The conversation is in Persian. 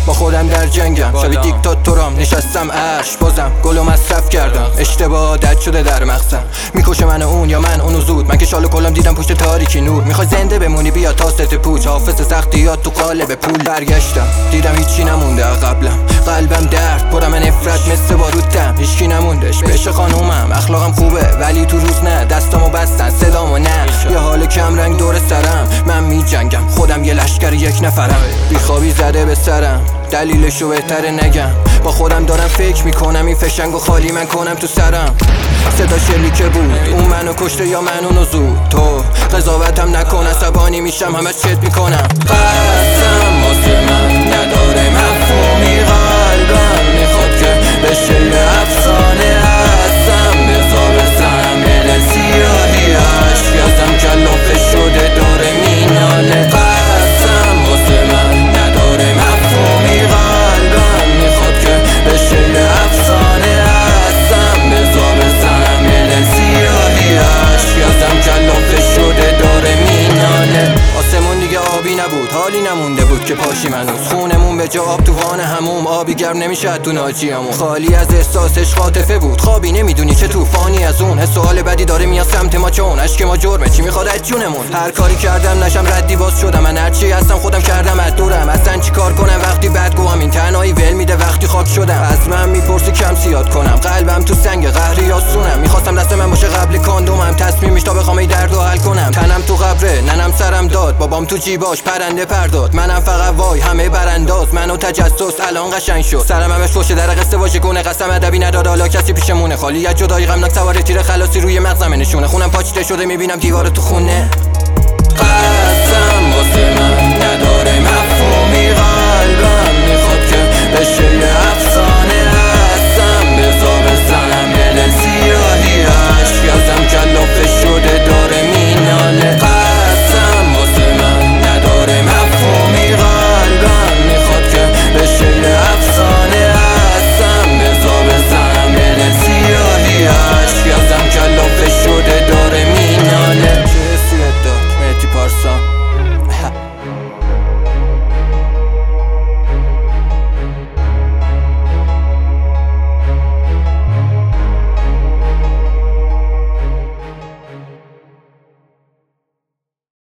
با خودم در جنگم، شبیه دیکتاتورام نشستم عرش، بازم گلو مصرف کردم، اشتباه عادت شده در مغزم، میکشه من اون یا من اونو زود، من که شالو کلم دیدم پشت تاریکی نور، میخوای زنده بمونی بیا تا ست پوچ، حافظ سختیات تو قالب پول. برگشتم دیدم هیچی نمونده قبلم، قلبم درد پرم نفرت مثل بارودم، هیچکی نموندش بشه خانومم، اخلاقم خوبه ولی تو روز نه، دستامو بستن صدامو نه، یه حال کم رنگ دور سرم، من میجنگم خودم یه لشکر یک نفرم، بیخوابی زده به سرم دلیلشو بهتره نگم، با خودم دارم فکر میکنم این فشنگو خالی من کنم تو سرم، صدا شلیکه بود اون منو کشته یا من اونو زود، تو قضاوتم نکن عصبانی میشم همه چت میکنم، قسم واسه من نداره مفهومی، قلبم میخواد که بشه یه افسانه، هستم بذار بزنم دل سیاهی، عشق ازم کلافه شده داره میناله، قسم واسه من نداره مفهومی، قلبم میخواد که بشه یه افسانه، هستم بذار بزنم دل سیاهی، عشق ازم کلافه شده داره میناله، آسمون دیگه آبی نبود حالی نمونده بود که پاشیم هنوز، خونمون به جا آب تو وان هموم، آبی گرم نمیشه تو ناجیامون، خالی از احساسش خاطفه بود، خوابی نمیدونی چه طوفانی از اون، حس سوال بدی داره میاد سمت ما چون اشک ما جرمه، چی میخواد از جونمون، هر کاری کردم نشم ردی باز شدم، من هرچی هستم خودم کردم از دورم، اصلا چی کار کنم وقتی بدگوام این تنهایی ول میده وقتی خاک شدم، از من میپرسی کم زیاد کنم، قلبم تو سنگ قهری آسونم، میخواستم دست من باشه قبل کاندومم، تصمیمش تا بخوام این دردو حل کنم، تنم تو قبره ننم سرم داد، بابام تو جیباش پرنده پرداد، منم فقط وای همه برانداز، منو تجسس الان قشنگ شد، سرم همش پشت در قصه واژه گونه، قسم ادبی نداد حالا کسی پیشمونه، خالی از جدایی غمناک سوار تیر خلاصی روی مغزم نشونه، خونم پاچیده شده میبینم دیوار تو خونه، قسم واسه من نداره مفهومی،